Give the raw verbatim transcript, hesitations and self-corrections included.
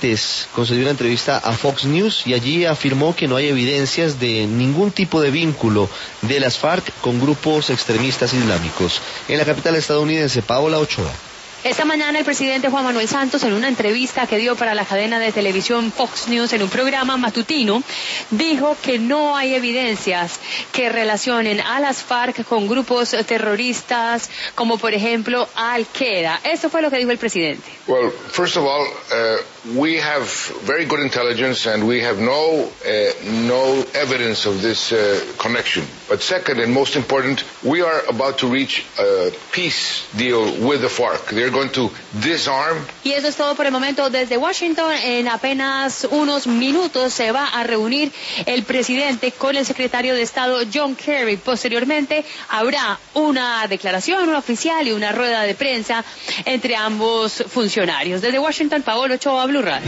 martes concedió una entrevista a Fox News y allí afirmó que no hay evidencias de ningún tipo de vínculo de las FARC con grupos extremistas islámicos. En la capital estadounidense, Paola Ochoa. Esta mañana el presidente Juan Manuel Santos, en una entrevista que dio para la cadena de televisión Fox News en un programa matutino, dijo que no hay evidencias que relacionen a las FARC con grupos terroristas como por ejemplo Al-Qaeda. Eso fue lo que dijo el presidente. Well, first of all, uh, we have very good intelligence and we have no uh, no evidence of this uh, connection. But second and most important, we are about to reach a peace deal with the FARC. They're going to disarm. Y eso es todo por el momento desde Washington. En apenas unos minutos se va a reunir el presidente con el secretario de Estado John Kerry. Posteriormente habrá una declaración, una oficial y una rueda de prensa entre ambos funcionarios. Desde Washington, Paola Ochoa, Blue Radio.